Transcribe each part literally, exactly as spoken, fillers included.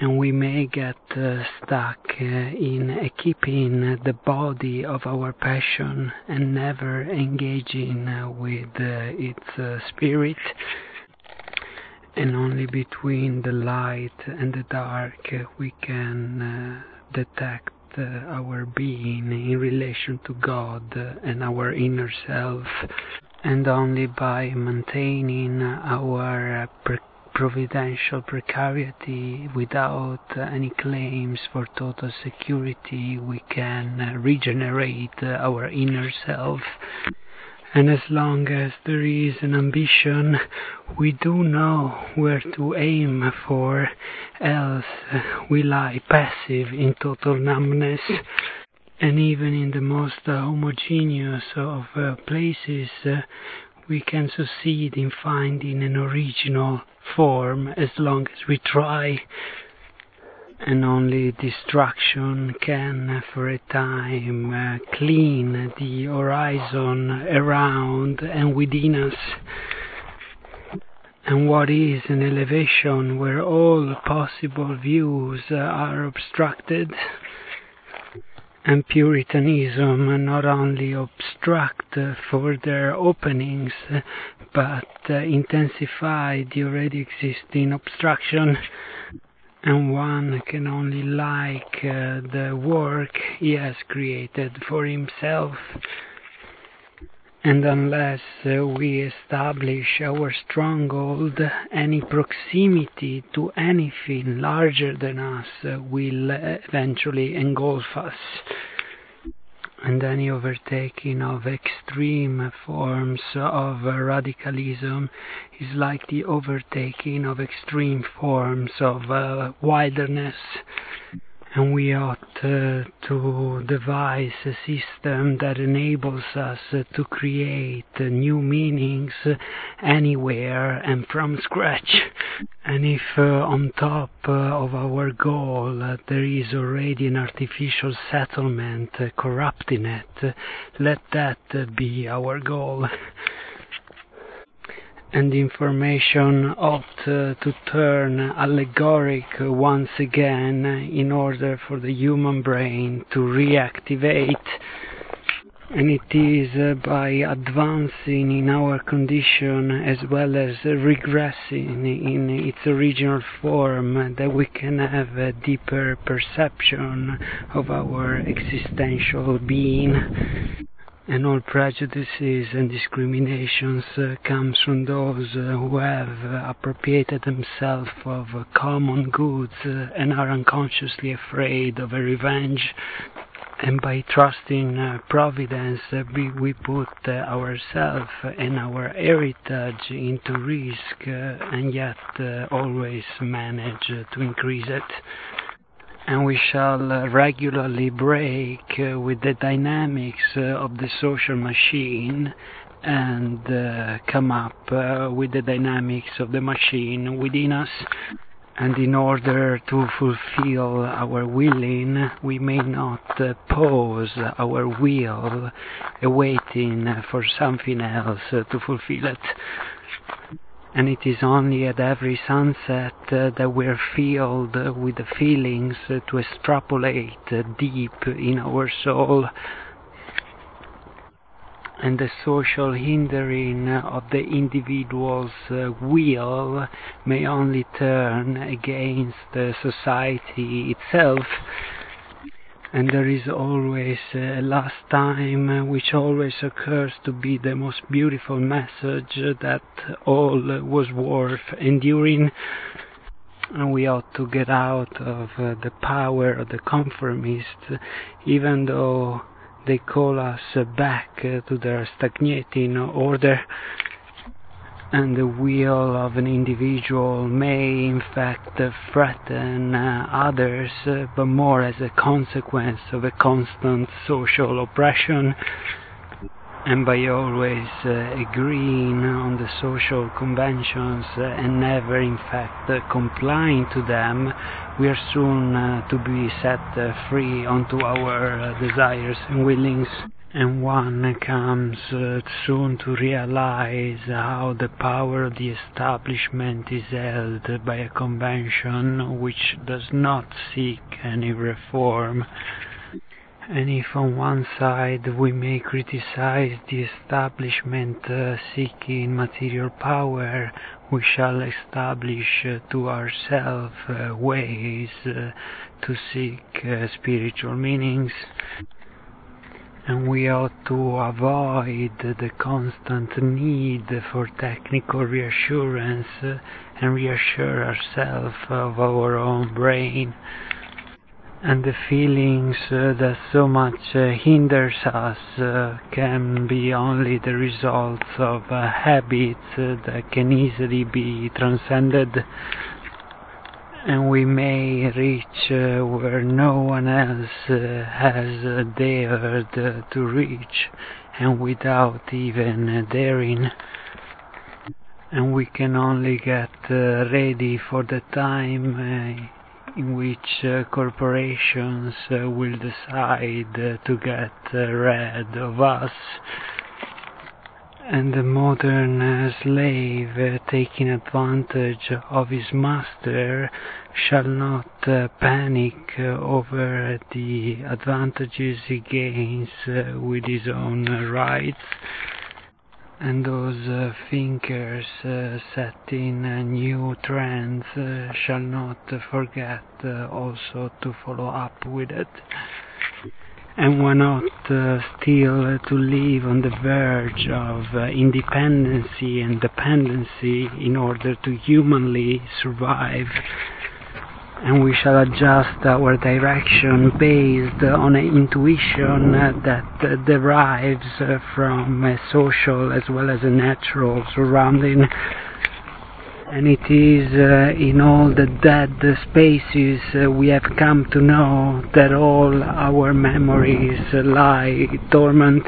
and we may get uh, stuck uh, in uh, keeping uh, the body of our passion and never engaging uh, with uh, its uh, spirit, and only between the light and the dark uh, we can uh, detect uh, our being in relation to God uh, and our inner self, and only by maintaining our uh, per- providential precarity without uh, any claims for total security we can uh, regenerate uh, our inner self. And as long as there is an ambition, we do know where to aim for, else uh, we lie passive in total numbness. And even in the most uh, homogeneous of uh, places, uh, we can succeed in finding an original form as long as we try. And only destruction can, uh, for a time, uh, clean the horizon around and within us. And what is an elevation where all possible views uh, are obstructed? And Puritanism not only obstruct uh, further openings, uh, but uh, intensify the already existing obstruction. And one can only like uh, the work he has created for himself. And unless uh, we establish our stronghold, any proximity to anything larger than us uh, will uh, eventually engulf us. And any overtaking of extreme forms of uh, radicalism is like the overtaking of extreme forms of uh, wilderness. And we ought uh, to devise a system that enables us uh, to create uh, new meanings uh, anywhere and from scratch. And if uh, on top uh, of our goal uh, there is already an artificial settlement uh, corrupting it, uh, let that uh, be our goal. And information ought uh, to turn allegoric uh, once again uh, in order for the human brain to reactivate. And it is uh, by advancing in our condition as well as uh, regressing in its original form uh, that we can have a deeper perception of our existential being. And all prejudices and discriminations uh, comes from those uh, who have uh, appropriated themselves of uh, common goods uh, and are unconsciously afraid of a revenge. And by trusting uh, Providence, uh, we, we put uh, ourselves and our heritage into risk, uh, and yet uh, always manage uh, to increase it. And we shall uh, regularly break uh, with the dynamics uh, of the social machine and uh, come up uh, with the dynamics of the machine within us. And in order to fulfill our willing, we may not uh, pause our will, awaiting for something else uh, to fulfill it. And it is only at every sunset uh, that we are filled uh, with the feelings uh, to extrapolate uh, deep in our soul. And the social hindering of the individual's uh, will may only turn against the society itself. And there is always a last time which always occurs to be the most beautiful message that all was worth enduring. And we ought to get out of uh, the power of the conformists, even though they call us uh, back uh, to their stagnating order. And the will of an individual may in fact uh, threaten uh, others, uh, but more as a consequence of a constant social oppression. And by always uh, agreeing on the social conventions uh, and never in fact uh, complying to them, we are soon uh, to be set uh, free onto our uh, desires and willings. and one comes uh, soon to realize how the power of the establishment is held by a convention which does not seek any reform. And if on one side we may criticize the establishment uh, seeking material power, we shall establish uh, to ourselves uh, ways uh, to seek uh, spiritual meanings. And we ought to avoid the constant need for technical reassurance uh, and reassure ourselves of our own brain. And the feelings uh, that so much uh, hinders us uh, can be only the results of uh, habits uh, that can easily be transcended. And we may reach uh, where no one else uh, has uh, dared uh, to reach, and without even uh, daring. And we can only get uh, ready for the time uh, in which uh, corporations uh, will decide uh, to get uh, rid of us. And the modern uh, slave, uh, taking advantage of his master, shall not uh, panic uh, over the advantages he gains uh, with his own uh, rights. And those uh, thinkers uh, setting uh, new trends uh, shall not uh, forget uh, also to follow up with it. And one ought uh, still uh, to live on the verge of uh, independency and dependency in order to humanly survive. And we shall adjust our direction based on an intuition uh, that uh, derives uh, from a social as well as a natural surrounding. And it is uh, in all the dead spaces uh, we have come to know that all our memories uh, lie dormant.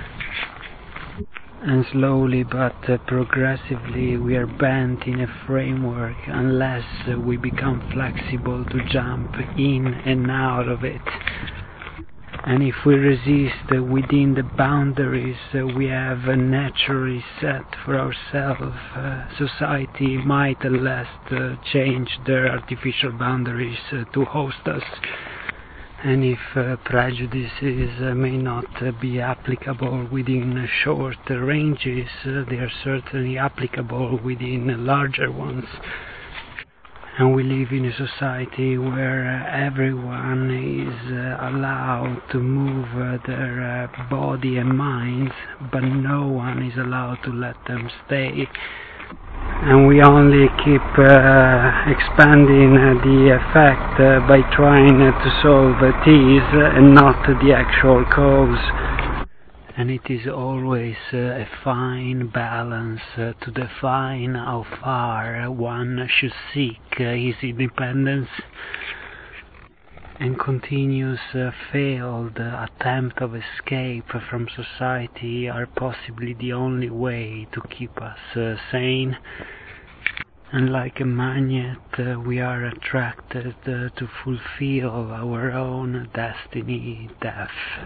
And slowly but uh, progressively we are bent in a framework unless uh, we become flexible to jump in and out of it. And if we resist uh, within the boundaries uh, we have uh, naturally set for ourselves, uh, society might at last uh, change their artificial boundaries uh, to host us. And if uh, prejudices uh, may not uh, be applicable within uh, short uh, ranges, uh, they are certainly applicable within uh, larger ones. And we live in a society where uh, everyone is uh, allowed to move uh, their uh, body and minds, but no one is allowed to let them stay. And we only keep uh, expanding uh, the effect uh, by trying uh, to solve uh, these uh, and not the actual cause. And it is always uh, a fine balance uh, to define how far one should seek uh, his independence. And continuous uh, failed uh, attempt of escape from society are possibly the only way to keep us uh, sane. And like a magnet, uh, we are attracted uh, to fulfill our own destiny, death.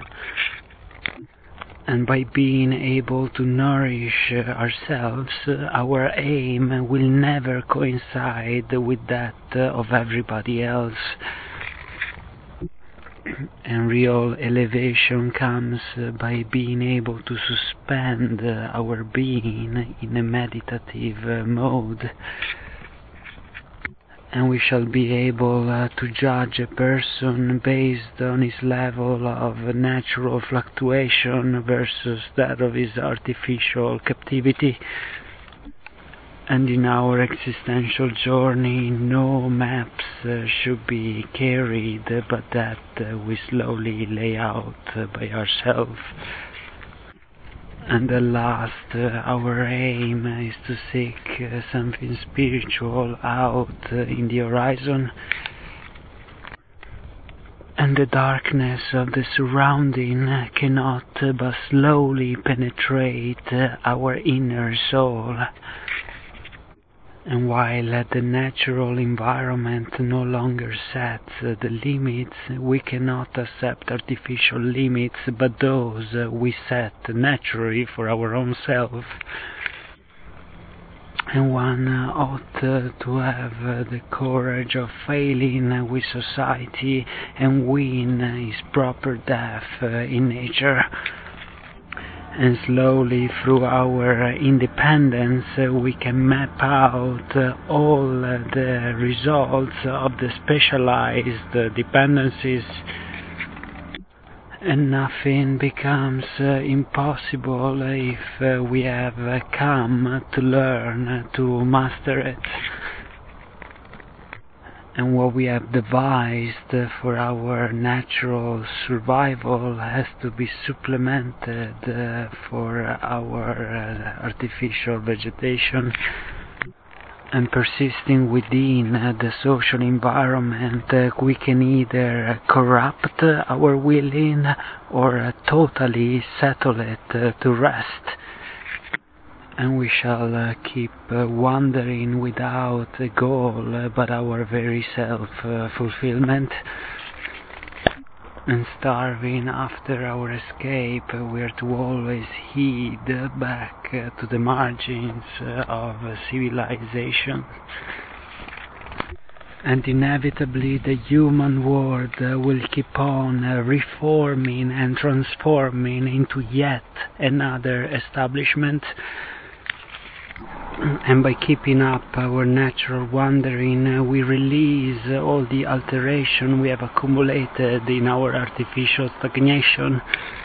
And by being able to nourish uh, ourselves, uh, our aim will never coincide with that uh, of everybody else. And real elevation comes uh, by being able to suspend uh, our being in a meditative uh, mode. And we shall be able uh, to judge a person based on his level of natural fluctuation versus that of his artificial captivity. And in our existential journey, no maps uh, should be carried, uh, but that uh, we slowly lay out uh, by ourselves. And at last, uh, our aim is to seek uh, something spiritual out uh, in the horizon. And the darkness of the surrounding cannot uh, but slowly penetrate uh, our inner soul. And while uh, the natural environment no longer sets uh, the limits, we cannot accept artificial limits, but those uh, we set naturally for our own self. And one uh, ought uh, to have uh, the courage of failing uh, with society and win uh, his proper death uh, in nature. And slowly, through our uh, independence, uh, we can map out uh, all uh, the results of the specialized uh, dependencies, and nothing becomes uh, impossible if uh, we have uh, come to learn uh, to master it. And what we have devised uh, for our natural survival has to be supplemented uh, for our uh, artificial vegetation. And persisting within uh, the social environment, uh, we can either corrupt uh, our willing or uh, totally settle it uh, to rest. And we shall uh, keep uh, wandering without a goal uh, but our very self-fulfillment. Uh, and starving after our escape, uh, we are to always heed uh, back uh, to the margins uh, of uh, civilization. And inevitably the human world uh, will keep on uh, reforming and transforming into yet another establishment. And by keeping up our natural wandering, uh, we release uh, all the alteration we have accumulated in our artificial stagnation.